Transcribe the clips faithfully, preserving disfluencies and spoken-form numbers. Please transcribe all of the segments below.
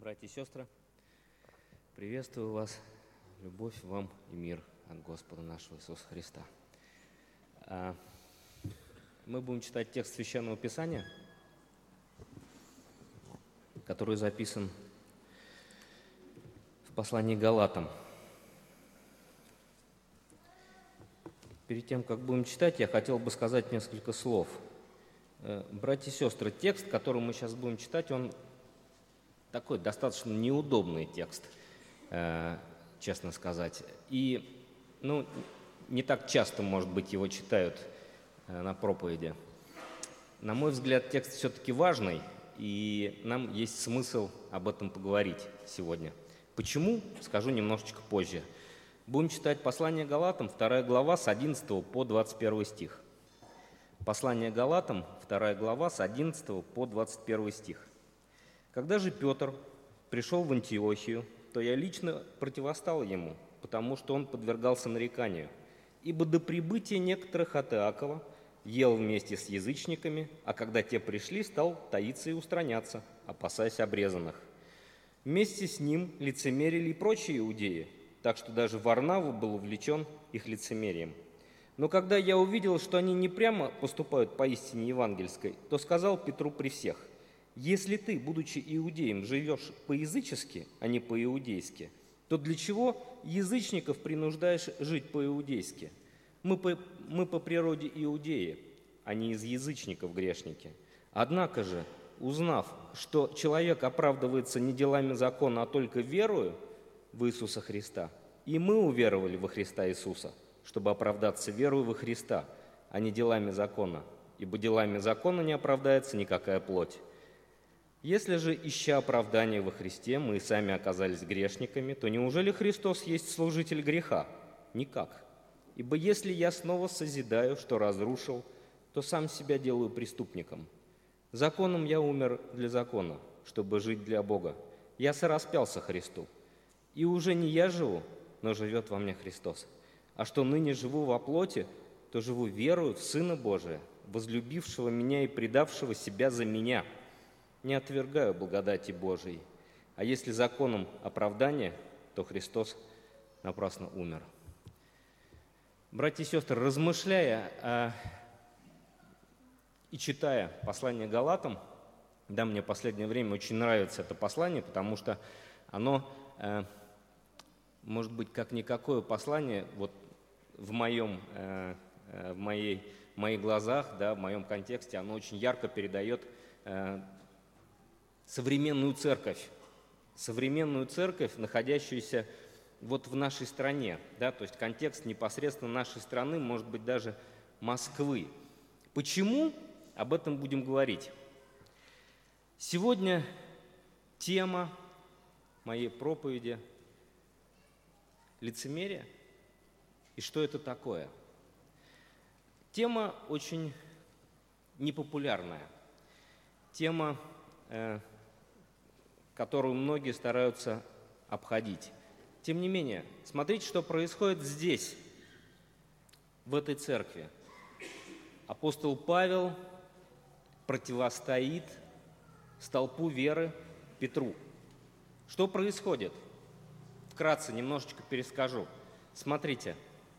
Братья и сестры, приветствую вас, любовь вам и мир от Господа нашего Иисуса Христа. Мы будем читать текст Священного Писания, который записан в послании к Галатам. Перед тем, как будем читать, я хотел бы сказать несколько слов. Братья и сестры, текст, который мы сейчас будем читать, он такой достаточно неудобный текст, честно сказать. И ну, не так часто, может быть, его читают на проповеди. На мой взгляд, текст все-таки важный, и нам есть смысл об этом поговорить сегодня. Почему? Скажу немножечко позже. Будем читать послание Галатам, вторая глава, с одиннадцатого по двадцать первый стих. Послание Галатам, вторая глава, с одиннадцатого по двадцать первый стих. «Когда же Петр пришел в Антиохию, то я лично противостал ему, потому что он подвергался нареканию. Ибо до прибытия некоторых от Иакова ел вместе с язычниками, а когда те пришли, стал таиться и устраняться, опасаясь обрезанных. Вместе с ним лицемерили и прочие иудеи, так что даже Варнава был увлечен их лицемерием. Но когда я увидел, что они не прямо поступают по истине евангельской, то сказал Петру при всех: если ты, будучи иудеем, живешь по-язычески, а не по-иудейски, то для чего язычников принуждаешь жить по-иудейски? Мы по, мы по природе иудеи, а не из язычников грешники. Однако же, узнав, что человек оправдывается не делами закона, а только верою в Иисуса Христа, и мы уверовали во Христа Иисуса, чтобы оправдаться верою во Христа, а не делами закона, ибо делами закона не оправдается никакая плоть. Если же, ища оправдания во Христе, мы сами оказались грешниками, то неужели Христос есть служитель греха? Никак. Ибо если я снова созидаю, что разрушил, то сам себя делаю преступником. Законом я умер для закона, чтобы жить для Бога. Я сораспялся Христу. И уже не я живу, но живет во мне Христос. А что ныне живу во плоти, то живу верою в Сына Божия, возлюбившего меня и предавшего себя за меня. Не отвергаю благодати Божией. А если законом оправдания, то Христос напрасно умер». Братья и сестры, размышляя а, и читая послание Галатам, да, мне в последнее время очень нравится это послание, потому что оно, а, может быть, как никакое послание, вот в моем, а, в моей, в моих глазах, да, в моем контексте, оно очень ярко передает а, современную церковь, современную церковь, находящуюся вот в нашей стране, да, то есть контекст непосредственно нашей страны, может быть, даже Москвы. Почему? Об этом будем говорить. Сегодня тема моей проповеди – лицемерие и что это такое. Тема очень непопулярная, тема, э, которую многие стараются обходить. Тем не менее, смотрите, что происходит здесь, в этой церкви. Апостол Павел противостоит столпу веры Петру. Что происходит? Вкратце немножечко перескажу. Смотрите.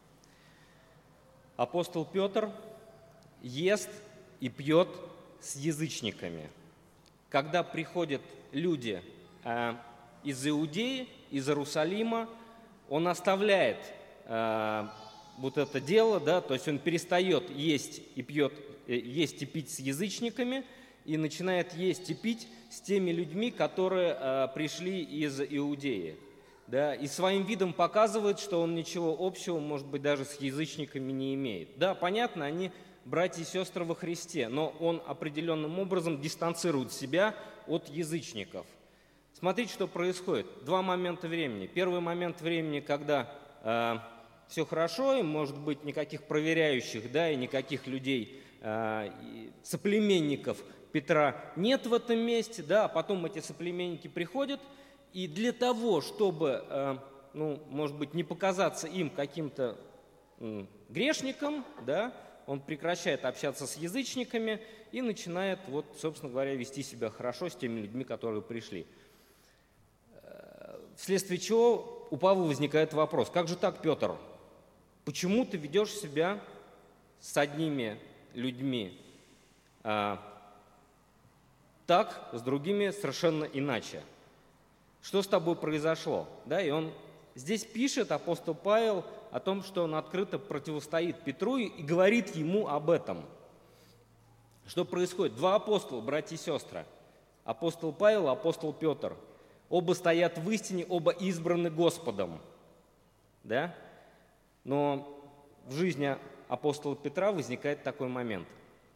Апостол Петр ест и пьет с язычниками. Когда приходят люди э, из Иудеи, из Иерусалима, он оставляет э, вот это дело, да, то есть он перестает есть и пьет, э, есть и пить с язычниками и начинает есть и пить с теми людьми, которые э, пришли из Иудеи, да, и своим видом показывает, что он ничего общего, может быть, даже с язычниками не имеет. Да, понятно, они братья и сестры во Христе, но он определенным образом дистанцирует себя от язычников. Смотрите, что происходит. Два момента времени. Первый момент времени, когда э, все хорошо, и, может быть, никаких проверяющих, да, и никаких людей, э, и соплеменников Петра нет в этом месте, да, а потом эти соплеменники приходят, и для того, чтобы, э, ну, может быть, не показаться им каким-то э, грешником, да, он прекращает общаться с язычниками и начинает, вот, собственно говоря, вести себя хорошо с теми людьми, которые пришли. Вследствие чего у Павла возникает вопрос: как же так, Петр? Почему ты ведешь себя с одними людьми а, так, с другими совершенно иначе? Что с тобой произошло? Да, и он здесь пишет, апостол Павел, о том, что он открыто противостоит Петру и говорит ему об этом. Что происходит? Два апостола, братья и сестры. Апостол Павел, апостол Петр. Оба стоят в истине, оба избраны Господом. Да? Но в жизни апостола Петра возникает такой момент.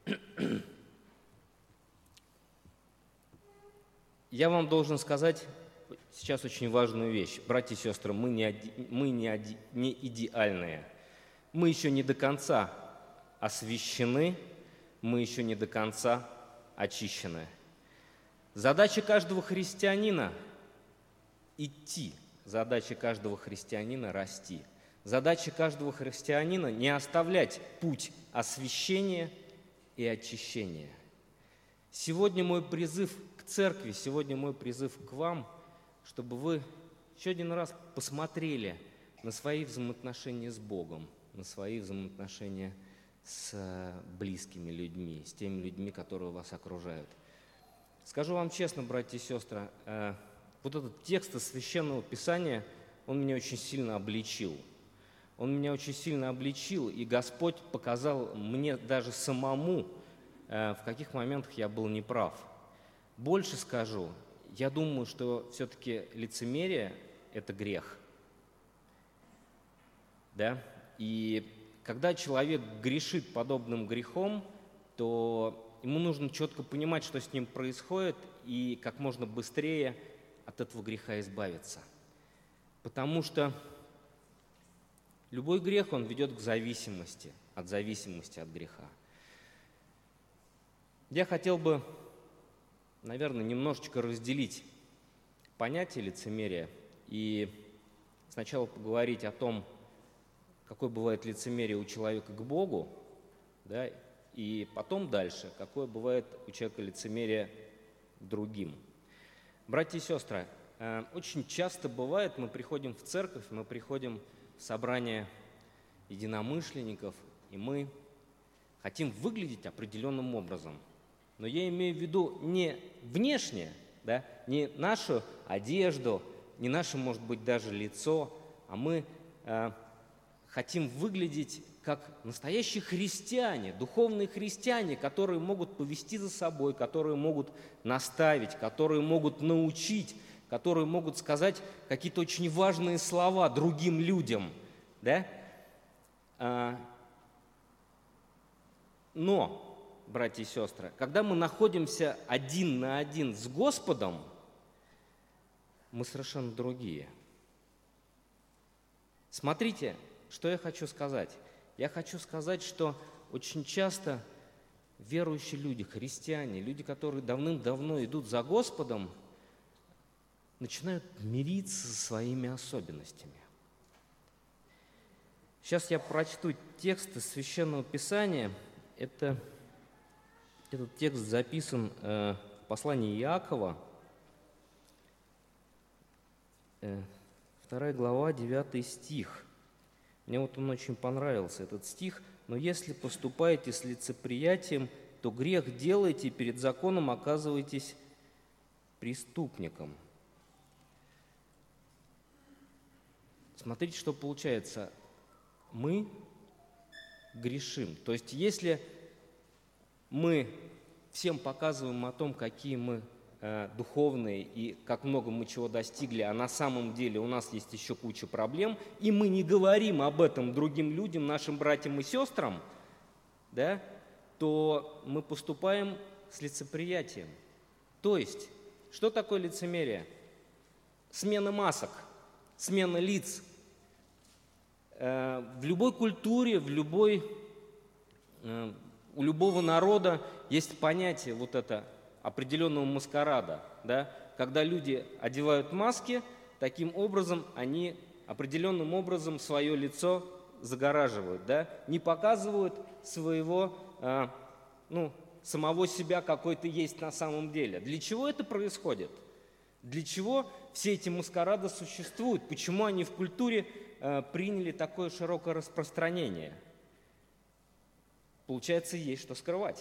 Я вам должен сказать сейчас очень важную вещь. Братья и сестры, мы не, мы не, не идеальные. Мы еще не до конца освящены, мы еще не до конца очищены. Задача каждого христианина – идти. Задача каждого христианина – расти. Задача каждого христианина – не оставлять путь освящения и очищения. Сегодня мой призыв к церкви, сегодня мой призыв к вам, чтобы вы еще один раз посмотрели на свои взаимоотношения с Богом, на свои взаимоотношения с близкими людьми, с теми людьми, которые вас окружают. Скажу вам честно, братья и сестры, э, вот этот текст из Священного Писания, он меня очень сильно обличил. Он меня очень сильно обличил, и Господь показал мне даже самому, э, в каких моментах я был неправ. Больше скажу, я думаю, что все-таки лицемерие – это грех. Да? И когда человек грешит подобным грехом, то ему нужно четко понимать, что с ним происходит, и как можно быстрее от этого греха избавиться. Потому что любой грех, он ведет к зависимости, от зависимости от греха. Я хотел бы, наверное, немножечко разделить понятие лицемерия и сначала поговорить о том, какое бывает лицемерие у человека к Богу, да, и потом дальше, какое бывает у человека лицемерие к другим. Братья и сестры, очень часто бывает, мы приходим в церковь, мы приходим в собрание единомышленников, и мы хотим выглядеть определенным образом. Но я имею в виду не внешне, да, не нашу одежду, не наше, может быть, даже лицо, а мы э, хотим выглядеть как настоящие христиане, духовные христиане, которые могут повести за собой, которые могут наставить, которые могут научить, которые могут сказать какие-то очень важные слова другим людям. Да? А, но, братья и сестры, когда мы находимся один на один с Господом, мы совершенно другие. Смотрите, что я хочу сказать. Я хочу сказать, что очень часто верующие люди, христиане, люди, которые давным-давно идут за Господом, начинают мириться со своими особенностями. Сейчас я прочту текст из Священного Писания. Это, этот текст записан э, в послании Иакова, э, вторая глава, девятый стих. Мне вот он очень понравился, этот стих. «Но если поступаете с лицеприятием, то грех делаете, и перед законом оказываетесь преступником». Смотрите, что получается. Мы грешим. То есть, если мы всем показываем о том, какие мы э, духовные и как много мы чего достигли, а на самом деле у нас есть еще куча проблем, и мы не говорим об этом другим людям, нашим братьям и сестрам, да, то мы поступаем с лицеприятием. То есть, что такое лицемерие? Смена масок, смена лиц. В любой культуре, в любой, у любого народа есть понятие вот это определенного маскарада, да? Когда люди одевают маски, таким образом они определенным образом свое лицо загораживают, да? Не показывают своего, ну, самого себя, какой ты есть на самом деле. Для чего это происходит? Для чего все эти маскарады существуют? Почему они в культуре э, приняли такое широкое распространение? Получается, есть что скрывать.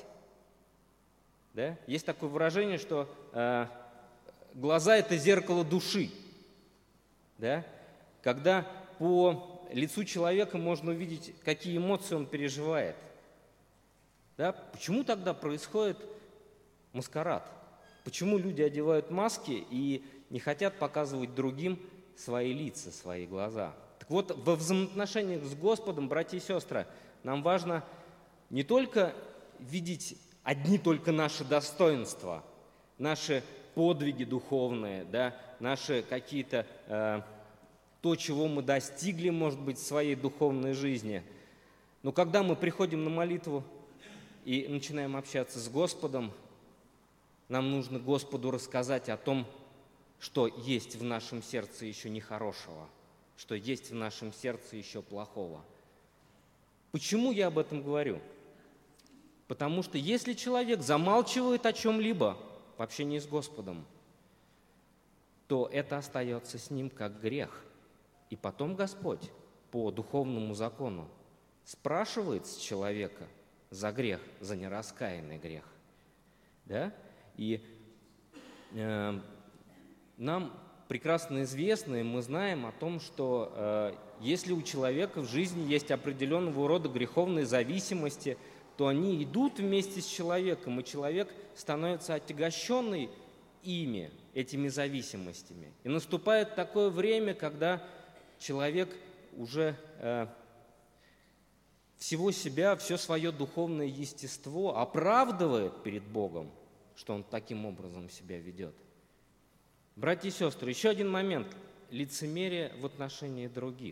Да? Есть такое выражение, что э, глаза – это зеркало души. Да? Когда по лицу человека можно увидеть, какие эмоции он переживает. Да? Почему тогда происходит маскарад? Почему люди одевают маски и не хотят показывать другим свои лица, свои глаза? Так вот, во взаимоотношениях с Господом, братья и сестры, нам важно не только видеть одни только наши достоинства, наши подвиги духовные, да, наши какие-то, э, то, чего мы достигли, может быть, в своей духовной жизни. Но когда мы приходим на молитву и начинаем общаться с Господом, нам нужно Господу рассказать о том, что есть в нашем сердце еще нехорошего, что есть в нашем сердце еще плохого. Почему я об этом говорю? Потому что если человек замалчивает о чем-либо в общении с Господом, то это остается с ним как грех. И потом Господь по духовному закону спрашивает с человека за грех, за нераскаянный грех. Да? И э, нам прекрасно известно, и мы знаем о том, что э, если у человека в жизни есть определенного рода греховные зависимости, то они идут вместе с человеком, и человек становится отягощенный ими, этими зависимостями. И наступает такое время, когда человек уже э, всего себя, все свое духовное естество оправдывает перед Богом, что он таким образом себя ведет. Братья и сестры, еще один момент – лицемерие в отношении других.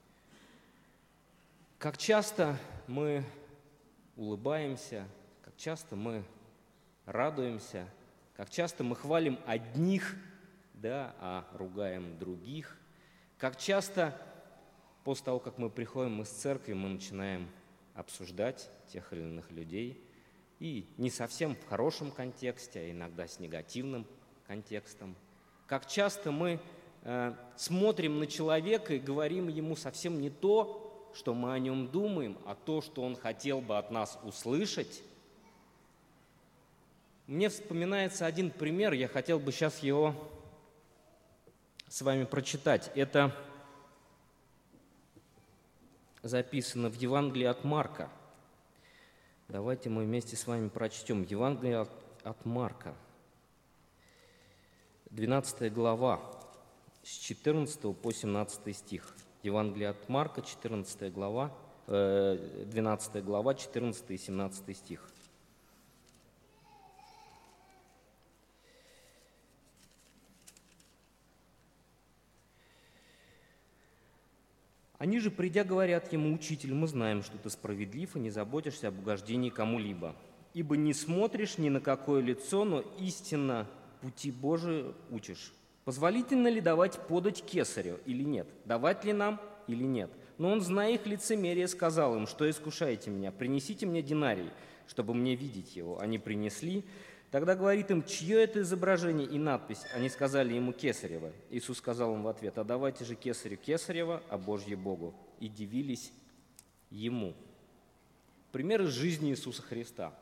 Как часто мы улыбаемся, как часто мы радуемся, как часто мы хвалим одних, да, а ругаем других. Как часто после того, как мы приходим из церкви, мы начинаем обсуждать тех или иных людей, и не совсем в хорошем контексте, а иногда с негативным контекстом. Как часто мы э, смотрим на человека и говорим ему совсем не то, что мы о нем думаем, а то, что он хотел бы от нас услышать. Мне вспоминается один пример, я хотел бы сейчас его с вами прочитать. Это записано в Евангелии от Марка. Давайте мы вместе с вами прочтем Евангелие от, от Марка, двенадцатая глава, с четырнадцатого по семнадцатый стих. Евангелие от Марка, четырнадцатая глава, э, двенадцатая глава, четырнадцатый и семнадцатый стих. Они же, придя, говорят ему: «Учитель, мы знаем, что ты справедлив и не заботишься об угождении кому-либо, ибо не смотришь ни на какое лицо, но истинно пути Божии учишь. Позволительно ли давать подать кесарю или нет? Давать ли нам или нет?» Но он, зная их лицемерие, сказал им: «Что искушаете меня? Принесите мне динарий, чтобы мне видеть его». Они принесли. Тогда говорит им: «Чье это изображение и надпись?» Они сказали ему: «Кесарево». Иисус сказал им в ответ: «А давайте же кесарю кесарево, а Божье Богу». И дивились ему. Пример из жизни Иисуса Христа.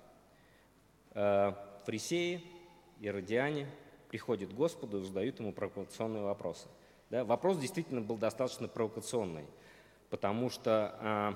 Фарисеи, иродиане приходят к Господу и задают ему провокационные вопросы. Да, вопрос действительно был достаточно провокационный, потому что а,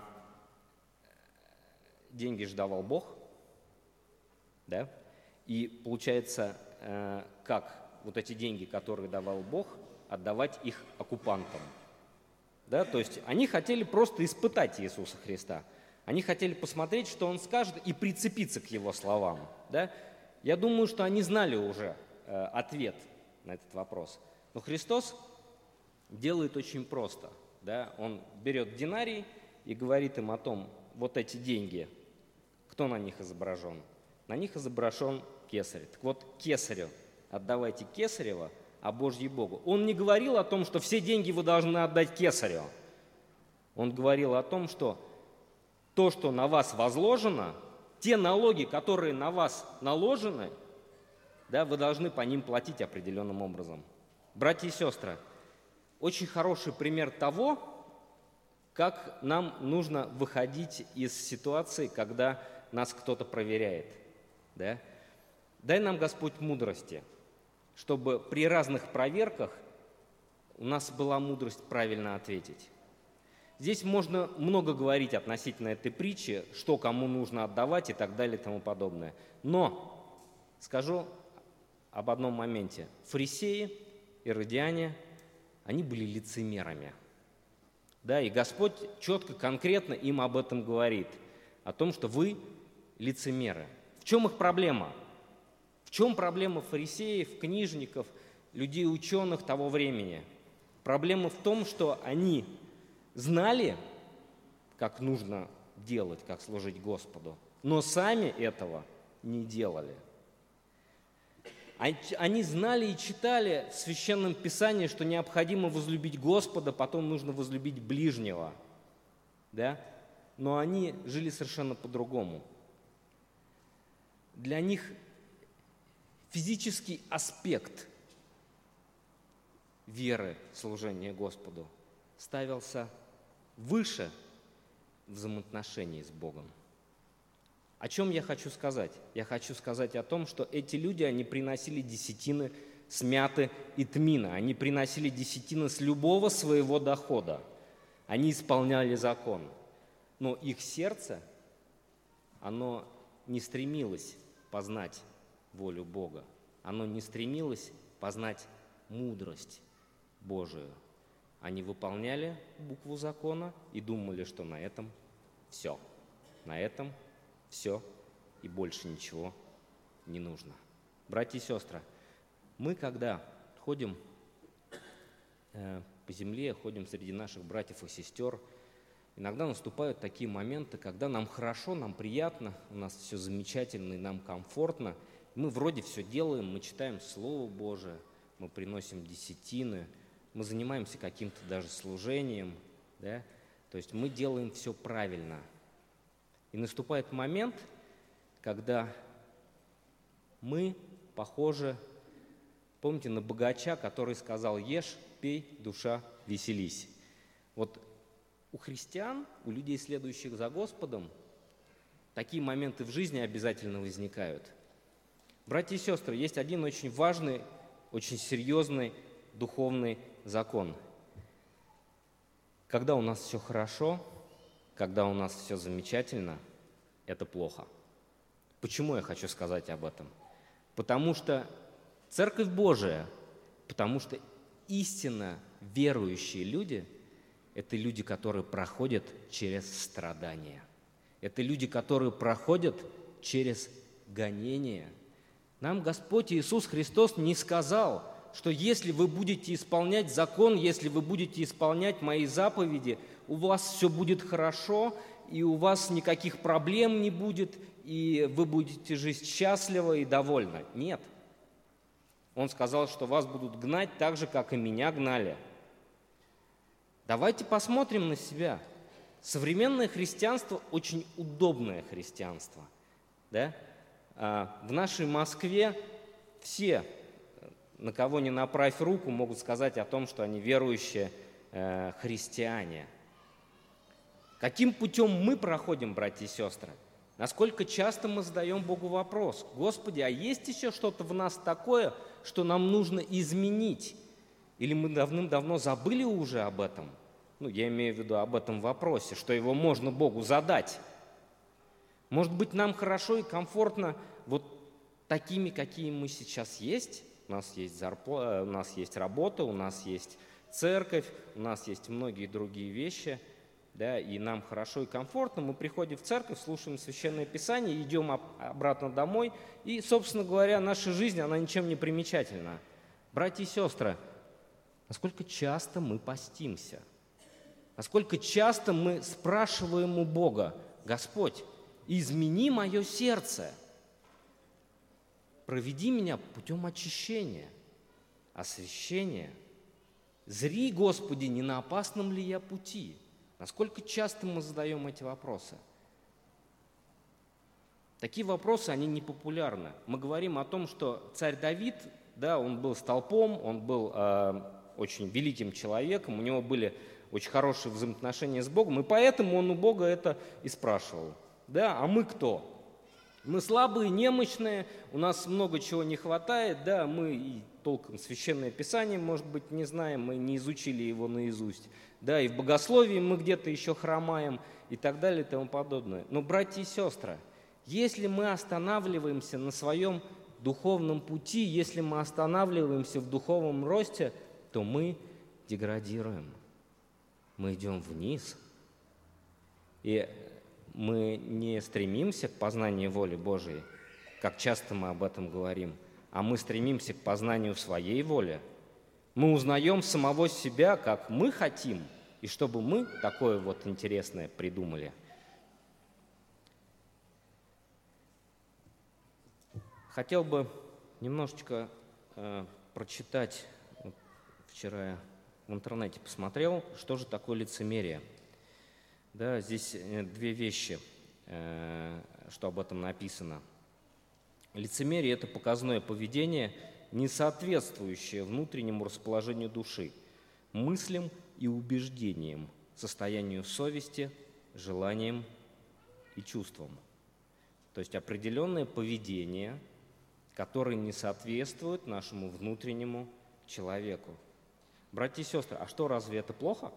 деньги же давал Бог, да, и получается, а, как вот эти деньги, которые давал Бог, отдавать их оккупантам. Да, то есть они хотели просто испытать Иисуса Христа, они хотели посмотреть, что Он скажет, и прицепиться к Его словам. Да. Я думаю, что они знали уже э, ответ на этот вопрос, но Христос делает очень просто. Да? Он берет динарий и говорит им о том, вот эти деньги, кто на них изображен? На них изображен кесарь. Так вот, кесарю отдавайте кесарево, а Божье Богу. Он не говорил о том, что все деньги вы должны отдать кесарю. Он говорил о том, что то, что на вас возложено, те налоги, которые на вас наложены, да, вы должны по ним платить определенным образом. Братья и сестры, очень хороший пример того, как нам нужно выходить из ситуации, когда нас кто-то проверяет. Да? Дай нам, Господь, мудрости, чтобы при разных проверках у нас была мудрость правильно ответить. Здесь можно много говорить относительно этой притчи, что кому нужно отдавать и так далее и тому подобное. Но скажу об одном моменте. Фарисеи, иродиане, они были лицемерами. Да, и Господь четко, конкретно им об этом говорит, о том, что вы лицемеры. В чем их проблема? В чем проблема фарисеев, книжников, людей ученых того времени? Проблема в том, что они знали, как нужно делать, как служить Господу, но сами этого не делали. Они знали и читали в Священном Писании, что необходимо возлюбить Господа, потом нужно возлюбить ближнего. Да? Но они жили совершенно по-другому. Для них физический аспект веры, служения Господу ставился выше взаимоотношений с Богом. О чем я хочу сказать? Я хочу сказать о том, что эти люди, они приносили десятины с мяты и тмина, они приносили десятины с любого своего дохода, они исполняли закон, но их сердце, оно не стремилось познать волю Бога, оно не стремилось познать мудрость Божию. Они выполняли букву закона и думали, что на этом все, на этом все и больше ничего не нужно. Братья и сестры, мы, когда ходим э, по земле, ходим среди наших братьев и сестер, иногда наступают такие моменты, когда нам хорошо, нам приятно, у нас все замечательно и нам комфортно. Мы вроде все делаем, мы читаем Слово Божие, мы приносим десятины, мы занимаемся каким-то даже служением, да? То есть мы делаем все правильно. И наступает момент, когда мы похожи, помните, на богача, который сказал: ешь, пей, душа, веселись. Вот у христиан, у людей, следующих за Господом, такие моменты в жизни обязательно возникают. Братья и сестры, есть один очень важный, очень серьезный духовный закон. Когда у нас все хорошо, когда у нас все замечательно, это плохо. Почему я хочу сказать об этом? Потому что Церковь Божия, потому что истинно верующие люди – это люди, которые проходят через страдания. Это люди, которые проходят через гонения. Нам Господь Иисус Христос не сказал, что если вы будете исполнять закон, если вы будете исполнять мои заповеди, у вас все будет хорошо, и у вас никаких проблем не будет, и вы будете жить счастливо и довольно. Нет. Он сказал, что вас будут гнать так же, как и меня гнали. Давайте посмотрим на себя. Современное христианство – очень удобное христианство. Да? В нашей Москве все, на кого ни направь руку, могут сказать о том, что они верующие э, христиане. Каким путем мы проходим, братья и сестры? Насколько часто мы задаем Богу вопрос: Господи, а есть еще что-то в нас такое, что нам нужно изменить? Или мы давным-давно забыли уже об этом? Ну, я имею в виду об этом вопросе, что его можно Богу задать. Может быть, нам хорошо и комфортно вот такими, какие мы сейчас есть? У нас есть зарплата, у нас есть работа, у нас есть церковь, у нас есть многие другие вещи, да, и нам хорошо и комфортно. Мы приходим в церковь, слушаем Священное Писание, идем обратно домой, и, собственно говоря, наша жизнь, она ничем не примечательна. Братья и сестры, насколько часто мы постимся? Насколько часто мы спрашиваем у Бога: Господь, измени мое сердце, проведи меня путем очищения, освящения. Зри, Господи, не на опасном ли я пути? Насколько часто мы задаем эти вопросы? Такие вопросы, они не популярны. Мы говорим о том, что царь Давид да, он был столпом, он был э, очень великим человеком, у него были очень хорошие взаимоотношения с Богом, и поэтому он у Бога это и спрашивал. Да, а мы кто? Мы слабые, немощные, у нас много чего не хватает, да, мы и толком Священное Писание, может быть, не знаем, мы не изучили его наизусть, да, и в богословии мы где-то еще хромаем и так далее и тому подобное. Но, братья и сестры, если мы останавливаемся на своем духовном пути, если мы останавливаемся в духовном росте, то мы деградируем, мы идем вниз. И мы не стремимся к познанию воли Божией, как часто мы об этом говорим, а мы стремимся к познанию своей воли. Мы узнаем самого себя, как мы хотим, и чтобы мы такое вот интересное придумали. Хотел бы немножечко э, прочитать, вот вчера я в интернете посмотрел, что же такое лицемерие. Да, здесь две вещи, э, что об этом написано. Лицемерие – это показное поведение, не соответствующее внутреннему расположению души, мыслям и убеждениям, состоянию совести, желаниям и чувствам. То есть определенное поведение, которое не соответствует нашему внутреннему человеку. Братья и сестры, а что, разве это плохо?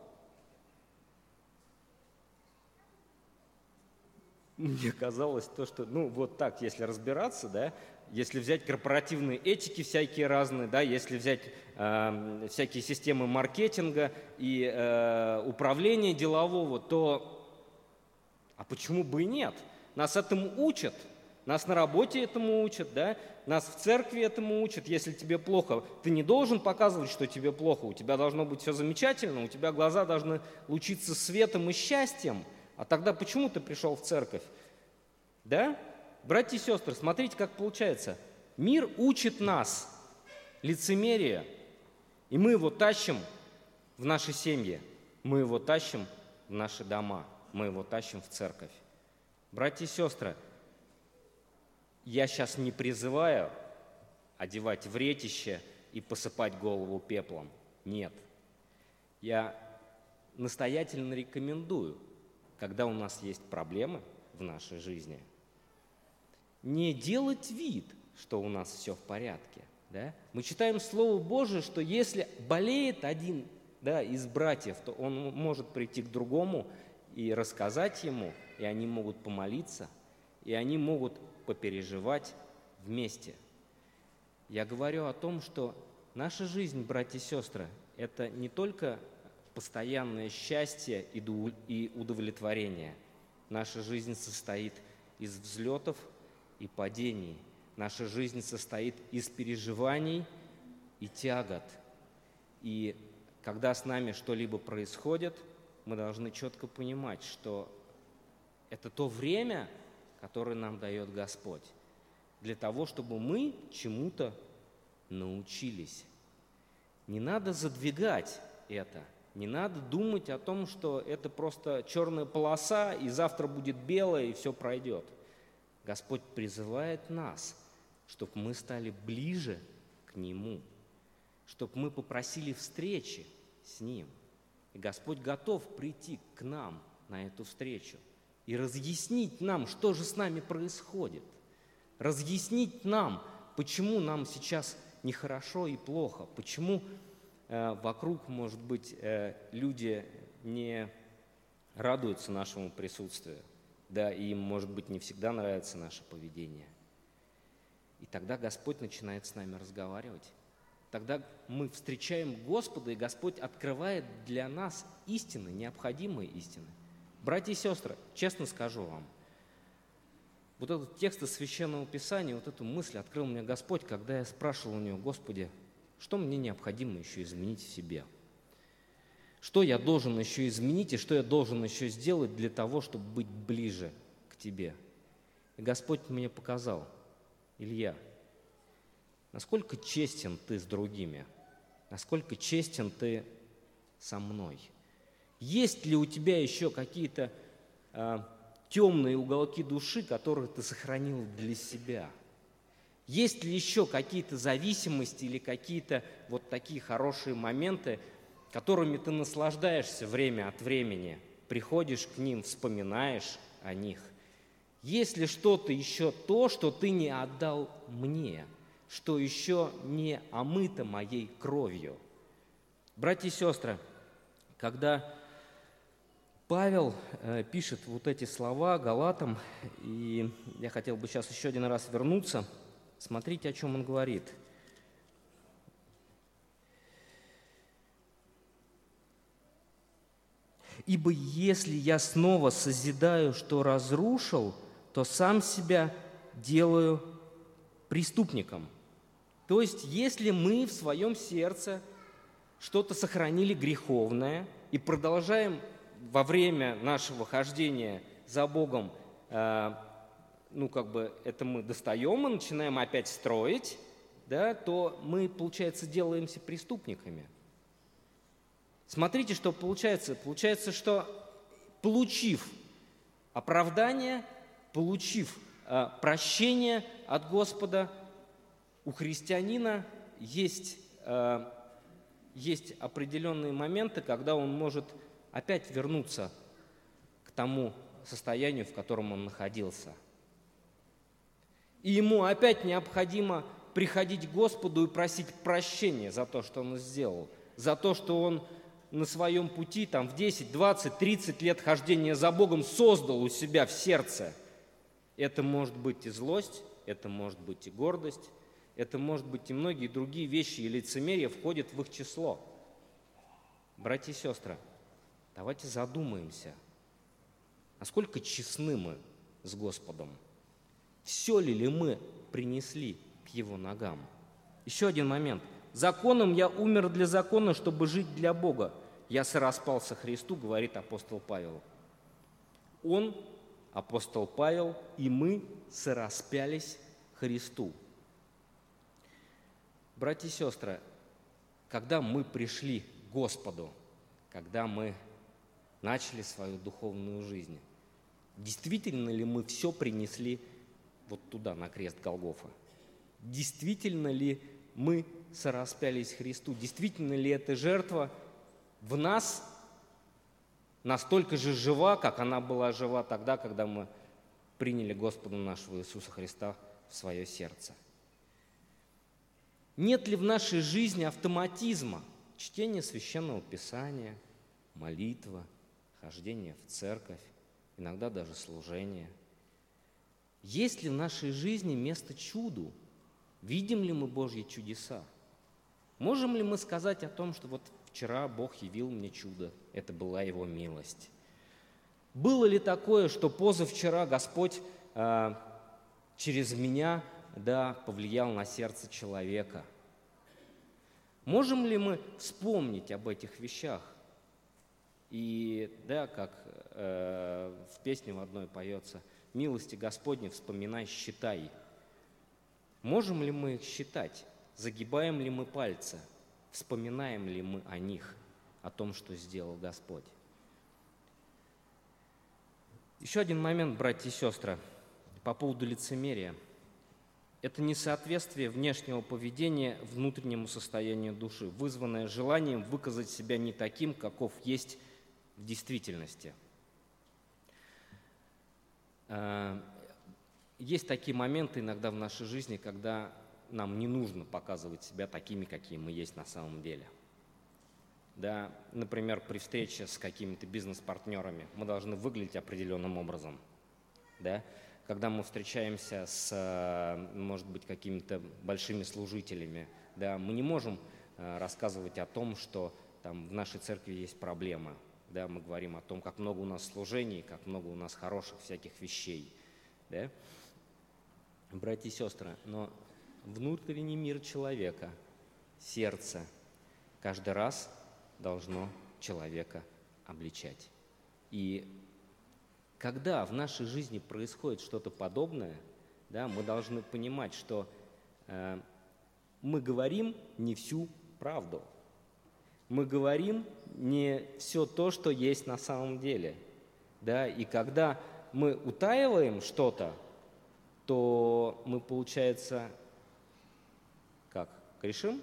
Мне казалось то, что, ну, вот так, если разбираться, да, если взять корпоративные этики всякие разные, да, если взять э, всякие системы маркетинга и э, управления делового, то, а почему бы и нет? Нас этому учат, нас на работе этому учат, да, нас в церкви этому учат. Если тебе плохо, ты не должен показывать, что тебе плохо, у тебя должно быть все замечательно, у тебя глаза должны лучиться светом и счастьем. А тогда почему ты пришел в церковь? Да? Братья и сестры, смотрите, как получается. Мир учит нас лицемерие, и мы его тащим в наши семьи, мы его тащим в наши дома, мы его тащим в церковь. Братья и сестры, я сейчас не призываю одевать вретище и посыпать голову пеплом. Нет. Я настоятельно рекомендую, когда у нас есть проблемы в нашей жизни, не делать вид, что у нас все в порядке. Да? Мы читаем Слово Божие, что если болеет один, да, из братьев, то он может прийти к другому и рассказать ему, и они могут помолиться, и они могут попереживать вместе. Я говорю о том, что наша жизнь, братья и сестры, это не только постоянное счастье и удовлетворение. Наша жизнь состоит из взлетов и падений. Наша жизнь состоит из переживаний и тягот. И когда с нами что-либо происходит, мы должны четко понимать, что это то время, которое нам дает Господь, для того, чтобы мы чему-то научились. Не надо задвигать это. Не надо думать о том, что это просто черная полоса, и завтра будет белая, и все пройдет. Господь призывает нас, чтобы мы стали ближе к Нему, чтобы мы попросили встречи с Ним. И Господь готов прийти к нам на эту встречу и разъяснить нам, что же с нами происходит, разъяснить нам, почему нам сейчас нехорошо и плохо, почему вокруг, может быть, люди не радуются нашему присутствию, да, и им, может быть, не всегда нравится наше поведение. И тогда Господь начинает с нами разговаривать. Тогда мы встречаем Господа, и Господь открывает для нас истины, необходимые истины. Братья и сестры, честно скажу вам, вот этот текст из Священного Писания, вот эту мысль открыл мне Господь, когда я спрашивал у Него: Господи, что мне необходимо еще изменить в себе? Что я должен еще изменить и что я должен еще сделать для того, чтобы быть ближе к Тебе? И Господь мне показал: Илья, насколько честен ты с другими, насколько честен ты со мной. Есть ли у тебя еще какие-то а, темные уголки души, которые ты сохранил для себя? Есть ли еще какие-то зависимости или какие-то вот такие хорошие моменты, которыми ты наслаждаешься время от времени, приходишь к ним, вспоминаешь о них? Есть ли что-то еще то, что ты не отдал мне, что еще не омыто моей кровью? Братья и сестры, когда Павел э, пишет вот эти слова Галатам, и я хотел бы сейчас еще один раз вернуться, смотрите, о чем он говорит. «Ибо если я снова созидаю, что разрушил, то сам себя делаю преступником». То есть, если мы в своем сердце что-то сохранили греховное и продолжаем во время нашего хождения за Богом, э, ну, как бы это мы достаем и начинаем опять строить, да, то мы, получается, делаемся преступниками. Смотрите, что получается. Получается, что получив оправдание, получив э, прощение от Господа, у христианина есть, э, есть определенные моменты, когда он может опять вернуться к тому состоянию, в котором он находился. И ему опять необходимо приходить к Господу и просить прощения за то, что он сделал, за то, что он на своем пути там, в десять, двадцать, тридцать лет хождения за Богом создал у себя в сердце. Это может быть и злость, это может быть и гордость, это может быть и многие другие вещи, и лицемерие входит в их число. Братья и сестры, давайте задумаемся, насколько честны мы с Господом. Все ли ли мы принесли к Его ногам? Еще один момент. «Законом я умер для закона, чтобы жить для Бога. Я сораспался Христу», говорит апостол Павел. Он, апостол Павел, и мы сораспялись Христу. Братья и сестры, когда мы пришли к Господу, когда мы начали свою духовную жизнь, действительно ли мы все принесли вот туда, на крест Голгофа? Действительно ли мы сораспялись Христу? Действительно ли эта жертва в нас настолько же жива, как она была жива тогда, когда мы приняли Господа нашего Иисуса Христа в свое сердце? Нет ли в нашей жизни автоматизма? Чтение Священного Писания, молитва, хождение в церковь, иногда даже служение. Есть ли в нашей жизни место чуду? Видим ли мы Божьи чудеса? Можем ли мы сказать о том, что вот вчера Бог явил мне чудо, это была Его милость? Было ли такое, что позавчера Господь э, через меня, да, повлиял на сердце человека? Можем ли мы вспомнить об этих вещах? И, да, как э, в песне в одной поется, «Милости Господни вспоминай, считай». Можем ли мы их считать? Загибаем ли мы пальцы? Вспоминаем ли мы о них, о том, что сделал Господь? Еще один момент, братья и сестры, по поводу лицемерия. Это несоответствие внешнего поведения внутреннему состоянию души, вызванное желанием выказать себя не таким, каков есть в действительности. Есть такие моменты иногда в нашей жизни, когда нам не нужно показывать себя такими, какие мы есть на самом деле. Да, например, при встрече с какими-то бизнес-партнерами мы должны выглядеть определенным образом. Да? Когда мы встречаемся с, может быть, какими-то большими служителями, да, мы не можем рассказывать о том, что там в нашей церкви есть проблемы. Да? Мы говорим о том, как много у нас служений, как много у нас хороших всяких вещей. Да? Братья и сестры, но внутренний мир человека, сердце, каждый раз должно человека обличать. И когда в нашей жизни происходит что-то подобное, да, мы должны понимать, что э, мы говорим не всю правду. Мы говорим не все то, что есть на самом деле. Да? И когда мы утаиваем что-то, то мы, получается, Как? Грешим?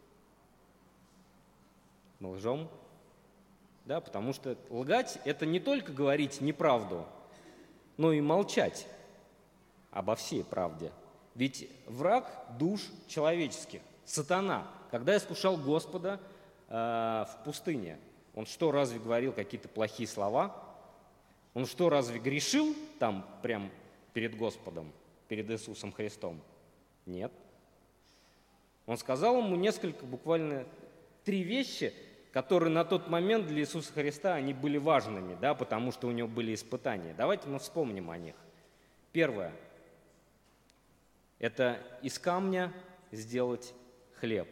Мы лжем? Да, потому что лгать – это не только говорить неправду, но и молчать обо всей правде. Ведь враг душ человеческих, сатана, когда искушал Господа э, в пустыне, он что, разве говорил какие-то плохие слова? Он что, разве грешил там прям перед Господом, перед Иисусом Христом? Нет. Он сказал ему несколько, буквально три вещи, которые на тот момент для Иисуса Христа они были важными, да, потому что у него были испытания. Давайте мы вспомним о них. Первое – это из камня сделать хлеб.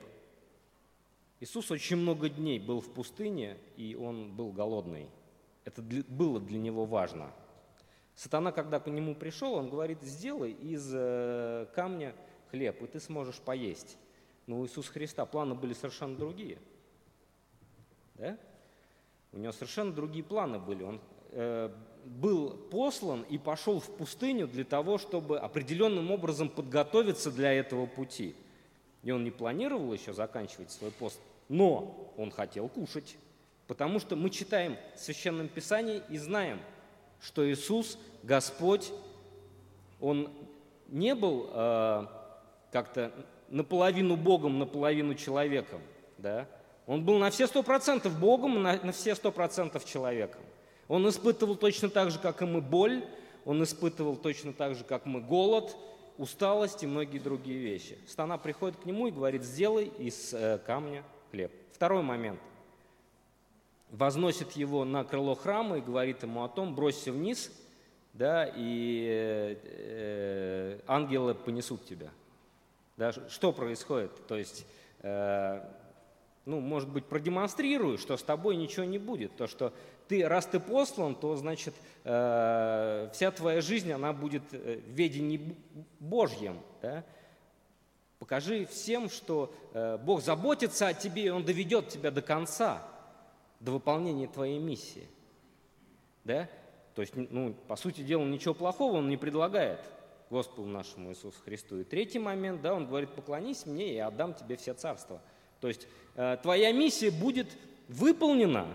Иисус очень много дней был в пустыне, и он был голодный. Это для, было для него важно. Сатана, когда к нему пришел, он говорит: сделай из э, камня хлеб, и ты сможешь поесть. Но у Иисуса Христа планы были совершенно другие. Да? У него совершенно другие планы были. Он э, был послан и пошел в пустыню для того, чтобы определенным образом подготовиться для этого пути. И он не планировал еще заканчивать свой пост, но он хотел кушать. Потому что мы читаем в Священном Писании и знаем, что Иисус, Господь, Он не был э, как-то наполовину Богом, наполовину человеком. Да? Он был на все сто процентов Богом, на, на все сто процентов человеком. Он испытывал точно так же, как и мы, боль, он испытывал точно так же, как мы, голод, усталость и многие другие вещи. Сатана приходит к нему и говорит: сделай из э, камня хлеб. Второй момент. Возносит его на крыло храма и говорит ему о том: бросься вниз, да, и э, э, ангелы понесут тебя. Да, что происходит? То есть, э, ну, может быть, продемонстрирую, что с тобой ничего не будет. То, что ты, раз ты послан, то, значит, э, вся твоя жизнь, она будет в ведении Божьем. Да? Покажи всем, что э, Бог заботится о тебе, и Он доведет тебя до конца, до выполнения твоей миссии. Да? То есть, ну, по сути дела, ничего плохого Он не предлагает Господу нашему Иисусу Христу. И третий момент, да, Он говорит: поклонись мне, и я отдам тебе все царства. То есть э, твоя миссия будет выполнена.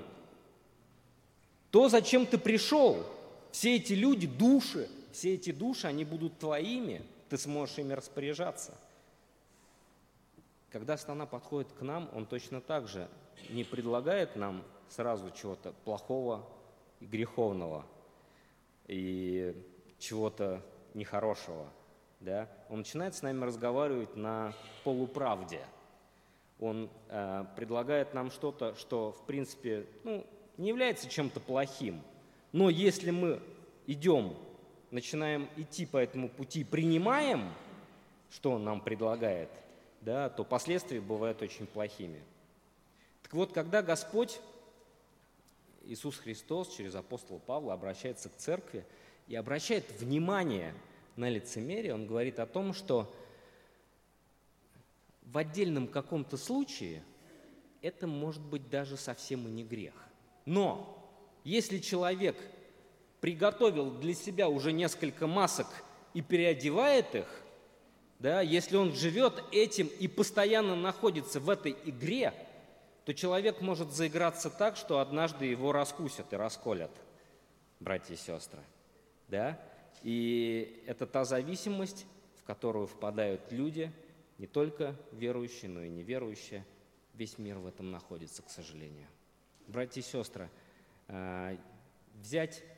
То, зачем ты пришел, все эти люди, души, все эти души, они будут твоими, ты сможешь ими распоряжаться. Когда сатана подходит к нам, он точно так же не предлагает нам сразу чего-то плохого и греховного, и чего-то нехорошего. Да? Он начинает с нами разговаривать на полуправде. Он э, предлагает нам что-то, что, в принципе, ну, не является чем-то плохим. Но если мы идем, начинаем идти по этому пути, принимаем, что он нам предлагает, да, то последствия бывают очень плохими. Так вот, когда Господь, Иисус Христос, через апостола Павла обращается к церкви и обращает внимание на лицемерие, он говорит о том, что в отдельном каком-то случае это может быть даже совсем и не грех. Но если человек приготовил для себя уже несколько масок и переодевает их, да, если он живет этим и постоянно находится в этой игре, то человек может заиграться так, что однажды его раскусят и расколят, братья и сестры. Да? И это та зависимость, в которую впадают люди, не только верующие, но и неверующие. Весь мир в этом находится, к сожалению. Братья и сестры, взять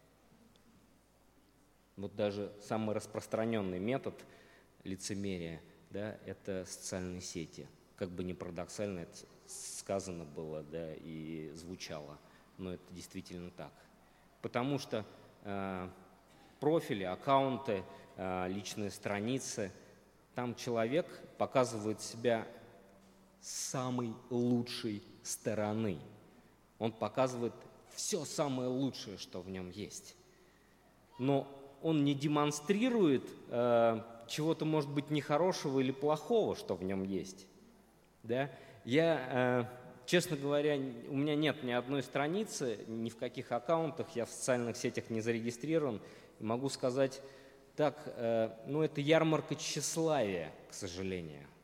вот даже самый распространенный метод лицемерия, да, это социальные сети. Как бы ни парадоксально это сказано было, да, и звучало, но это действительно так. Потому что э, профили, аккаунты, э, личные страницы, там человек показывает себя с самой лучшей стороны. Он показывает все самое лучшее, что в нем есть. Но он не демонстрирует э, чего-то, может быть, нехорошего или плохого, что в нем есть. Да? Я, э, честно говоря, у меня нет ни одной страницы, ни в каких аккаунтах, я в социальных сетях не зарегистрирован. Могу сказать так, э, ну это ярмарка тщеславия, к сожалению.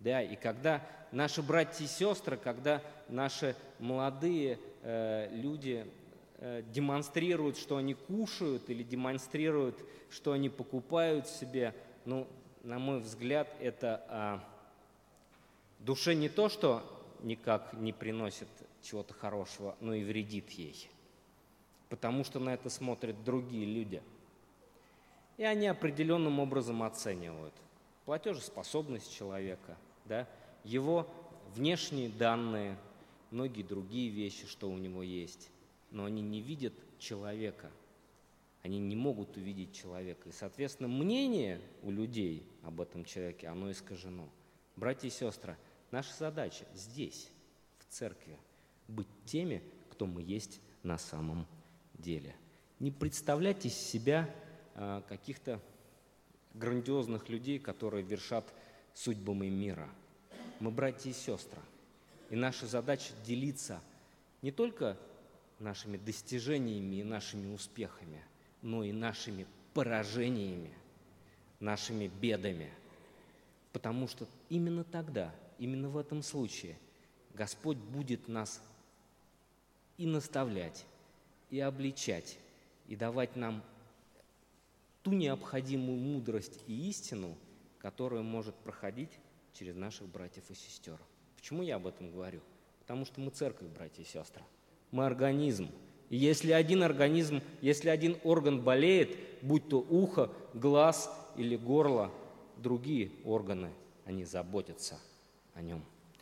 Да? И когда наши братья и сестры, когда наши молодые э, люди э, демонстрируют, что они кушают, или демонстрируют, что они покупают себе, ну, на мой взгляд, это а, душе не то, что никак не приносит чего-то хорошего, но и вредит ей. Потому что на это смотрят другие люди. И они определенным образом оценивают платежеспособность человека, да, его внешние данные, многие другие вещи, что у него есть. Но они не видят человека. Они не могут увидеть человека. И, соответственно, мнение у людей об этом человеке, оно искажено. Братья и сестры, наша задача здесь, в церкви, быть теми, кто мы есть на самом деле. Не представлять из себя а, каких-то грандиозных людей, которые вершат судьбами мира. Мы братья и сестры. И наша задача делиться не только нашими достижениями и нашими успехами, но и нашими поражениями, нашими бедами. Потому что именно тогда, именно в этом случае Господь будет нас и наставлять, и обличать, и давать нам ту необходимую мудрость и истину, которая может проходить через наших братьев и сестер. Почему я об этом говорю? Потому что мы церковь, братья и сестры. Мы организм. И если один организм, если один орган болеет, будь то ухо, глаз или горло, другие органы, они заботятся о нем.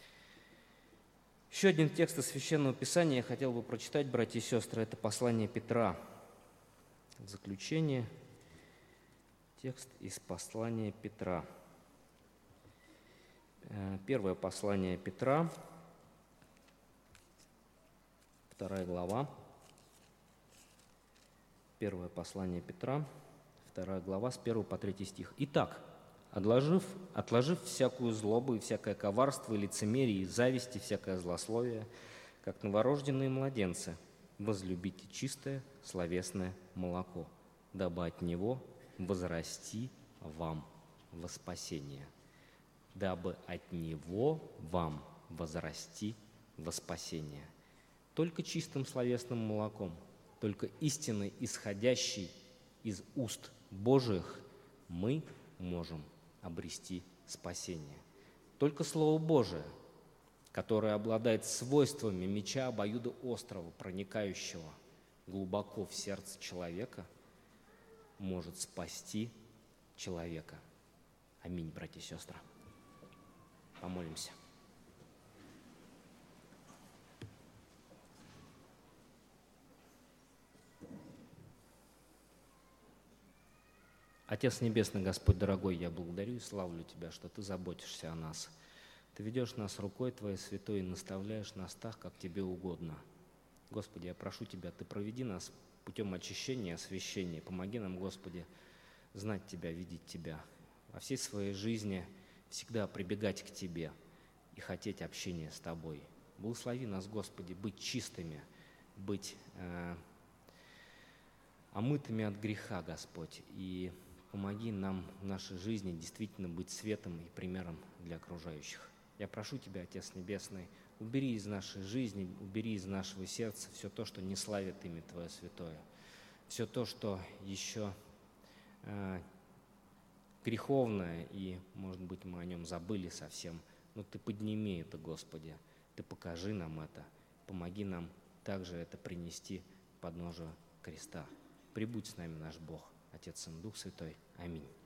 Еще один текст из Священного Писания я хотел бы прочитать, братья и сестры. Это послание Петра. В заключение текст из послания Петра. Первое послание Петра, вторая глава. Первое послание Петра, вторая глава, с первого по третий стих. «Итак, отложив, отложив всякую злобу и всякое коварство, и лицемерие, и зависть, и всякое злословие, как новорожденные младенцы, возлюбите чистое словесное молоко, дабы от него возрасти вам во спасение». Дабы от него вам возрасти во спасение. Только чистым словесным молоком, только истиной, исходящей из уст Божиих, мы можем обрести спасение. Только Слово Божие, которое обладает свойствами меча обоюдоострого, проникающего глубоко в сердце человека, может спасти человека. Аминь, братья и сестры. Помолимся. Отец Небесный, Господь дорогой, я благодарю и славлю Тебя, что Ты заботишься о нас. Ты ведешь нас рукой Твоей святой и наставляешь нас так, как Тебе угодно. Господи, я прошу Тебя, Ты проведи нас путем очищения, освящения. Помоги нам, Господи, знать Тебя, видеть Тебя. Во всей своей жизни всегда прибегать к Тебе и хотеть общения с Тобой. Благослови нас, Господи, быть чистыми, быть э, омытыми от греха, Господь, и помоги нам в нашей жизни действительно быть светом и примером для окружающих. Я прошу Тебя, Отец Небесный, убери из нашей жизни, убери из нашего сердца все то, что не славит имя Твое святое, все то, что еще э, греховное, и, может быть, мы о нем забыли совсем, но Ты подними это, Господи, Ты покажи нам это, помоги нам также это принести к подножию креста. Прибудь с нами наш Бог, Отец и Дух Святой. Аминь.